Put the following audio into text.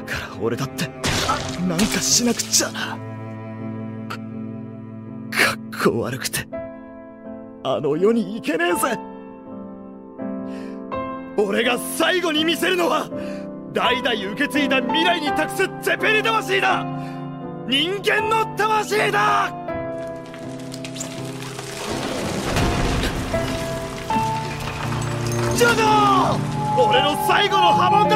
から俺だってなんかしなくちゃな。かっこ悪くてあの世に行けねえぜ。俺が最後に見せるのは代々受け継いだ未来に託すゼペリ魂だ。人間の魂だ。ジョジョ、俺の最後の波紋だ。